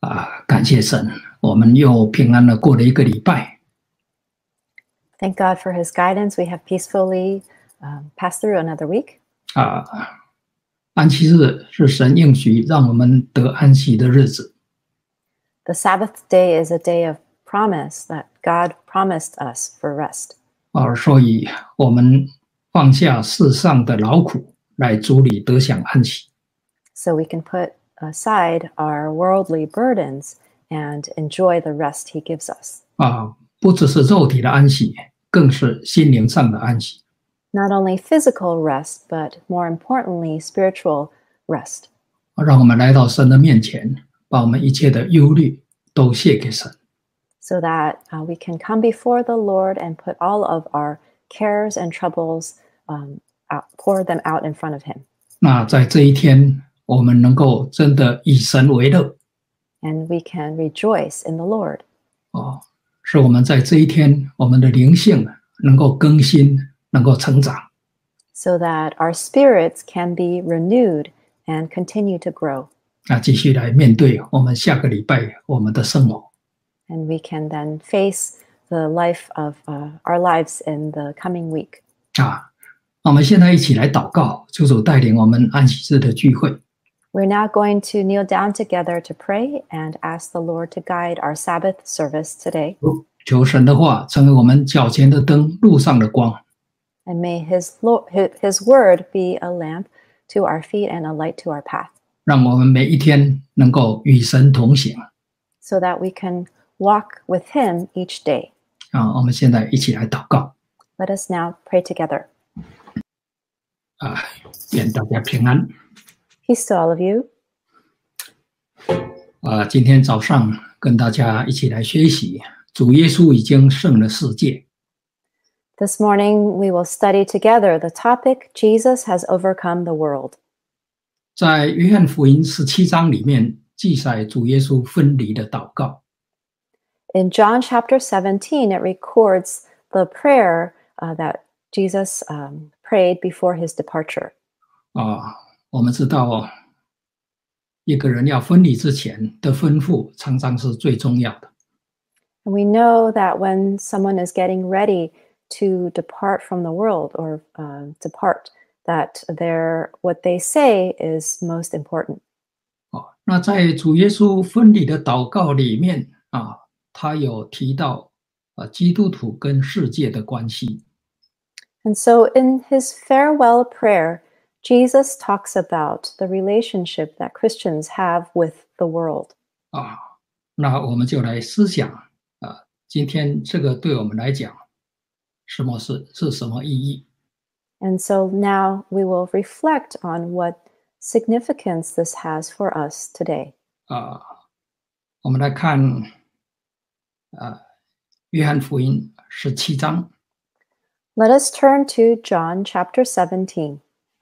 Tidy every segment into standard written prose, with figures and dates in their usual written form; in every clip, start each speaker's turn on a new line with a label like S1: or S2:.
S1: 感谢神，我们又平安的过了一个礼拜。
S2: Thank God for His guidance. We have peacefully passed through another week.
S1: 安息日是神应许让我们得安息的日子。
S2: The Sabbath day is a day of promise that God promised us for rest.
S1: 所以我们放下世上的劳苦，来主里得享安息。
S2: So we can put aside our worldly burdens and enjoy the rest He gives us.
S1: 不只是肉体的安息，更是心灵上的安息。
S2: Not only physical rest, but more importantly, spiritual rest.
S1: 让我们来到神的面前，把我们一切的忧虑都卸给神。
S2: So that we can come before the Lord and put all of our cares and troubles, pour them out in front of Him.
S1: 那在这一天，我们能够真的以神为乐。
S2: And we can rejoice in the Lord.
S1: 是我们在这一天，我们的灵性能够更新，能够成长。
S2: So that our spirits can be renewed and continue to grow.
S1: 继续来面对我们下个礼拜我们的生活。
S2: And we can then face the life of our lives in the coming week.
S1: 我们现在一起来祷告，求主带领我们安息日的聚会。
S2: We're now going to kneel down together to pray and ask the Lord to guide our Sabbath service today.
S1: 求神的话成为我们脚前的灯，路上的光。
S2: And may His word be a lamp to our feet and a light to our path.
S1: 让我们每一天能够与神同行。
S2: So that we can walk with Him each day.
S1: 我们现在一起来祷告。
S2: Let us now pray together.
S1: 愿大家平安。
S2: Peace to all of you.
S1: 今天早上跟大家一起来学习，主耶稣已经胜了世界。
S2: This morning we will study together the topic, Jesus has overcome the world.
S1: 在约翰福音17章里面记载主耶稣分离的祷告。
S2: In John chapter 17, it records the prayer that Jesus prayed before his departure.
S1: 我们知道一个人要分离之前的吩咐常常是最重要的。
S2: And we know that when someone is getting ready to depart from the world or depart, that what they say is most important.
S1: 那在主耶稣分离的祷告里面他有提到基督徒跟世界的关系。
S2: And so in his farewell prayer, Jesus talks about the relationship that Christians have with the world.
S1: 那我们就来思想今天这个对我们来讲是什么意义。
S2: And so now we will reflect on what significance this has for us today.
S1: 我们来看约翰福音17章。
S2: Let us turn to John chapter 17.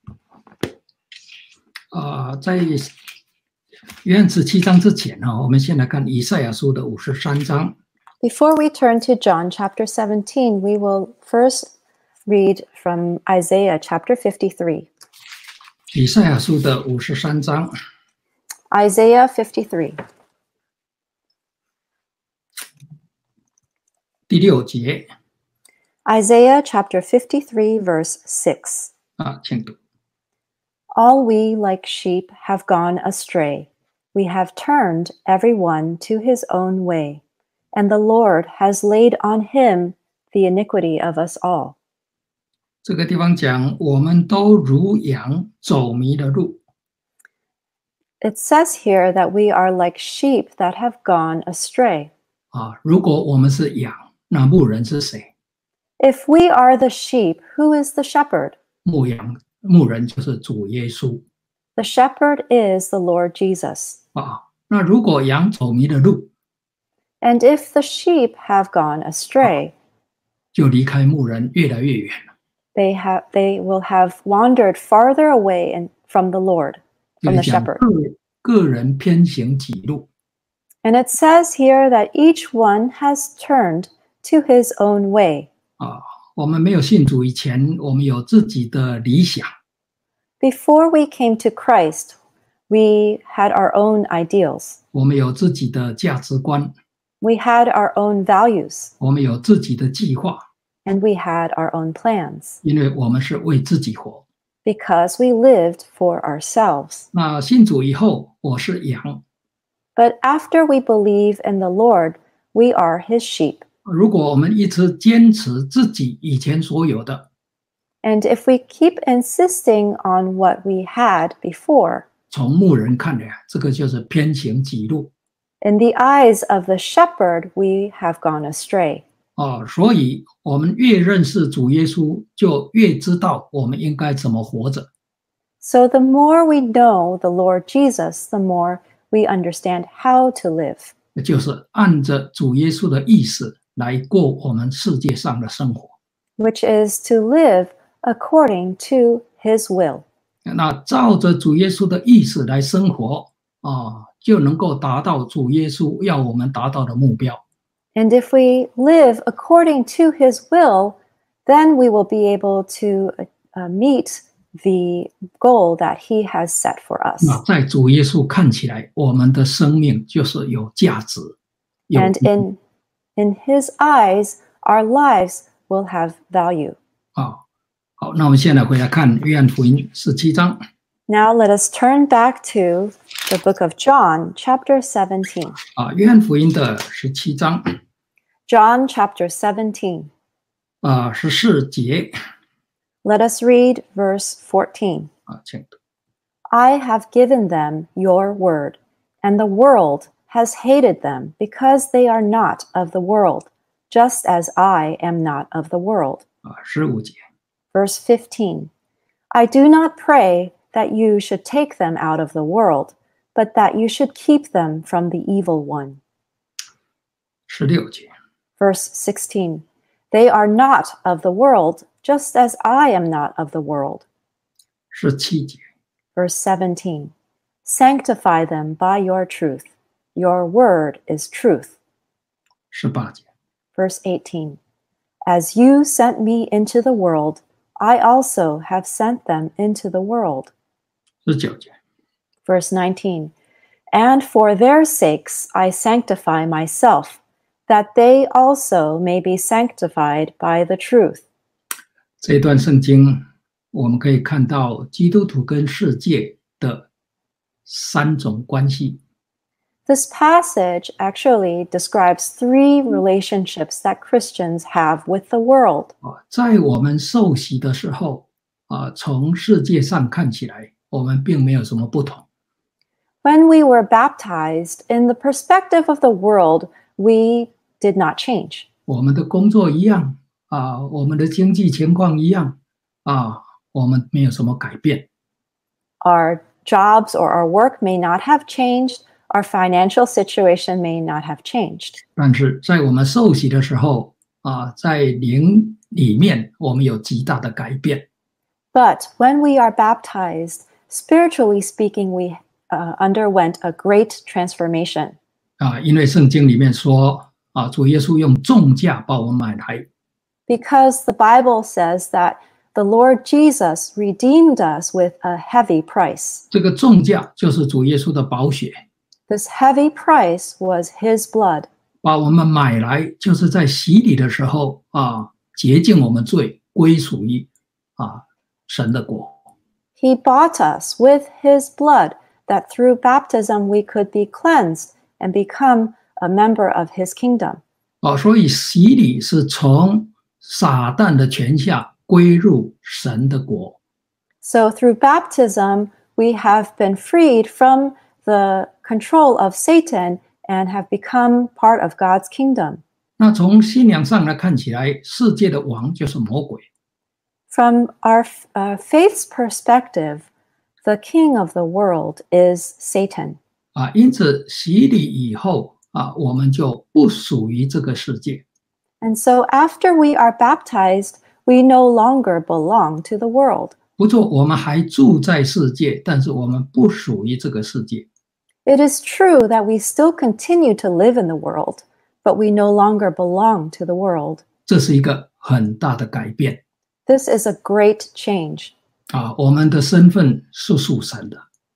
S1: 在约翰17章之前我们先来看以赛亚书的53章。
S2: Before we turn to John chapter 17, we will first read from Isaiah chapter 53.
S1: 以赛亚书的53章。
S2: Isaiah 53.
S1: 第6节。
S2: Isaiah chapter 53 verse 6.
S1: 请读。
S2: All we like sheep have gone astray. We have turned every one to his own way, and the Lord has laid on him the iniquity of us all.
S1: 这个地方讲我们都如羊走迷了路。
S2: It says here that we are like sheep that have gone astray.
S1: 如果我们是羊，那牧人是谁？
S2: If we are the sheep, who is the shepherd?
S1: 牧人就是主耶稣。
S2: The shepherd is the Lord Jesus.
S1: 那如果羊走迷了路，
S2: And if the sheep have gone astray,
S1: 就离开牧人越来越远了。
S2: They will have wandered farther away from the Lord, from the shepherd.
S1: 个人偏行己路。
S2: And it says here that each one has turned to his own way.
S1: 我们没有信主以前，我们有自己的理想。
S2: Before we came to Christ, We had our own ideals.
S1: 我们有自己的价值观，
S2: We had our own values.
S1: 我们有自己的计划，
S2: And we had our own plans.
S1: 因为我们是为自己活。
S2: Because we lived for ourselves.
S1: 那信主以后，我是羊。
S2: But after we believe in the Lord, we are his sheep.
S1: 如果我们一直坚持自己以前所有的，
S2: And if we keep insisting on what we had before,
S1: 从牧人看来，这个就是偏行己路。
S2: in the eyes of the shepherd, we have gone astray.
S1: 所以我们越认识主耶稣，就越知道我们应该怎么活着。
S2: So the more we know the Lord Jesus, the more we understand how to live.
S1: 就是按着主耶稣的意思来过我们世界上的生活。
S2: Which is to live according to his will.
S1: 那照着主耶稣的意思来生活，就能够达到主耶稣要我们达到的目标。
S2: And if we live according to his will, then we will be able to meet the goal that he has set for us.
S1: 那在主耶稣看起来，我们的生命就是有价值。
S2: And in his eyes, our lives will have value.
S1: 好，那我们现在回来看约翰福音17章。
S2: Now let us turn back to the book of John, chapter 17.
S1: 约翰福音的17章
S2: John chapter 17.
S1: 14节
S2: Let us read verse 14.
S1: 请读。
S2: I have given them your word, and the world has hated them because they are not of the world, just as I am not of the world.
S1: 15节
S2: Verse 15. I do not pray that you should take them out of the world, but that you should keep them from the evil one.
S1: 16节
S2: Verse 16. They are not of the world, just as I am not of the world.
S1: 17节
S2: Verse 17. Sanctify them by your truth. Your word is truth.
S1: 18节
S2: Verse 18. As you sent me into the world, I also have sent them into the world.
S1: 19节
S2: Verse 19. And for their sakes I sanctify myself, that they also may be sanctified by the truth.
S1: 这一段圣经，我们可以看到基督徒跟世界的3种关系。
S2: This passage actually describes 3 relationships that Christians have with the world.
S1: 在我们受洗的时候，从世界上看起来，我们并没有什么不同。
S2: When we were baptized, in the perspective of the world, we did not change.
S1: 我们的工作一样，我们的经济情况一样，我们没有什么改变。
S2: Our jobs or our work may not have changed. Our financial situation may not have changed.
S1: 但是在我们受洗的时候，在灵里面，我们有极大的改变。
S2: But when we are baptized, spiritually speaking, we underwent a great transformation.
S1: 因为圣经里面说，主耶稣用重价把我们买来。
S2: Because the Bible says that the Lord Jesus redeemed us with a heavy price.
S1: 这个重价就是主耶稣的宝血，
S2: This heavy price was his blood.
S1: 把我们买来，就是在洗礼的时候洁净我们罪，归属于神的国。
S2: He bought us with his blood, that through baptism we could be cleansed and become a member of his kingdom.
S1: 所以洗礼是从撒旦的权下归入神的国。
S2: So through baptism, we have been freed from the control of Satan and have become part of God's kingdom.
S1: 那从信仰上来看起来，世界的王就是魔鬼。
S2: From our faith's perspective, the king of the world is Satan.
S1: 因此洗礼以后我们就不属于这个世界。
S2: And so after we are baptized, we no longer belong to the world.
S1: 不错，我们还住在世界，但是我们不属于这个世界。
S2: It is true that we still continue to live in the world, but we no longer belong to the world.
S1: 这是一个很大的改变。
S2: This is a great change.
S1: 我们的身份是属神的。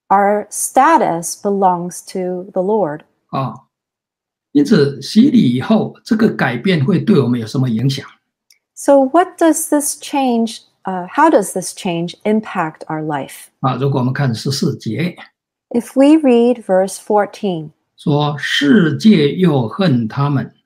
S2: Our status belongs to the Lord.
S1: 啊。因此，洗礼以后，这个改变会对我们有什么影响？
S2: So what does this change, how does this change impact our life?
S1: 啊，如果我们看14节，
S2: If we read verse 14,
S1: 说世界又恨他们，